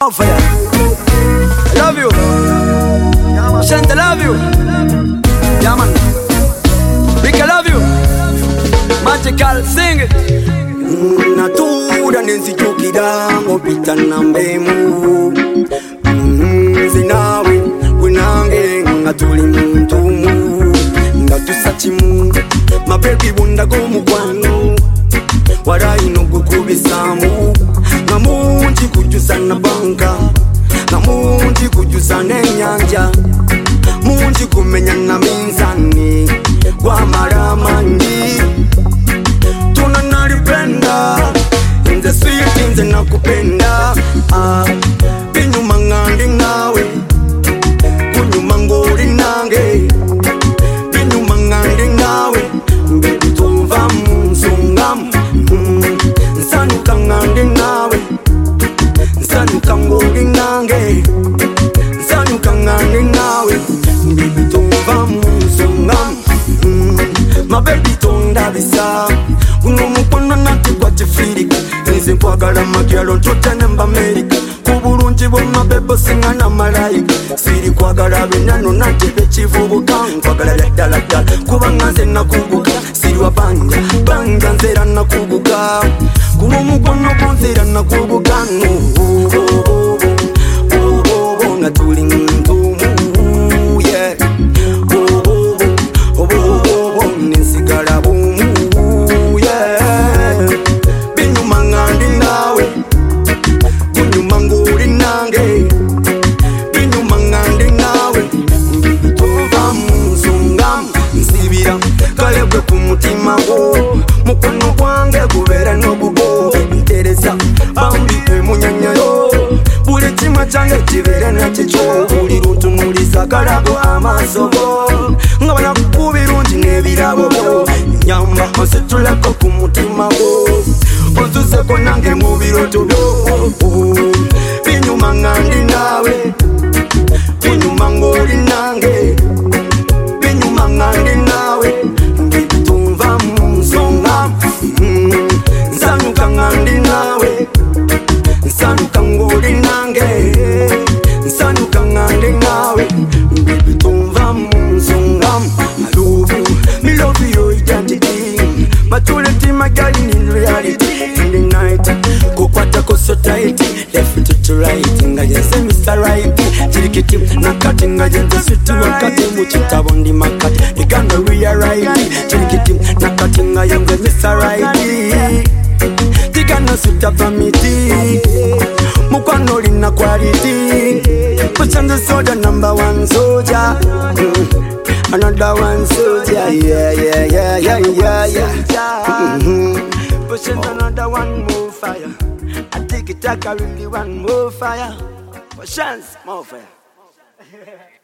Fire. I love you. Shant, I love you. Yeah, man. Rick, I love you. Magical, sing it. Natura nenzijukira ngopita nambemu zinawe winange ngatuli muntumu ngatusachimu mabebi bundago mukwano waraino gukubisamu ngamunji kujusa na banka ngamunji kujusa nenyanja munji kumenya na minzani kwa maramangi tunanalipenda in the sweet things nakupenda binyuma ngandi nawe kunyuma ngori nange binyuma ngandi nawe baby tumva munzungamu nsanuka ngandi nawe nsanuka ngori nange nsanuka ngandi nawe baby tumva munzungamu my baby tondabisa kuno mukwano nati kwa chifirika nze nkwagala magyalo ntotane mba Amerika kubulungi bwonna bebo singa na malayika siri kwagala binano nati bekivubuka nkwagala byaddala ddala kubanga nze nakubuka siri wa banja nzera nakubuka kuno mukwano gwo nzera nakubuka nga tuli ntumu yeah ninsigala bumu yeah binyuma ngandi nawe kunyuma nguri nange binyuma ngandi nawe tuva munzungamu nsibira kalebwe ku mutima gwo mukono gwange gubera n'obugo ntereza bambike munyanyayo buli kimwe kyange kibere nakikyo buli luntunuliza kalago amaaso go nga banaku birungi n'ebirabo byo nyamba ositulako ku mutima gwo ozuzeko nange mu biroto byo binyuma ngandi nawe binyuma ng'oli nange binyuma ngandi nawe bitumva mu nsonga nsanyuka ngandi nawe nsanyuka ng'oli nange nsanyuka ngandi nawe bitumva mu nsonga me love your identity maturity my girl in reality in the night kukwata ko so tight left to right nga yense Mr. Right chirikiti nakati nga yense sweet wakati muchitabo ndi makati igana we right chirikiti nakati nga yense Mr. Right tigana sweet famity mukwano lina quality pushanda soda number one soldier another one soldier, yeah. Pushing another one more fire. I take it, I really want more fire. For chance, more fire.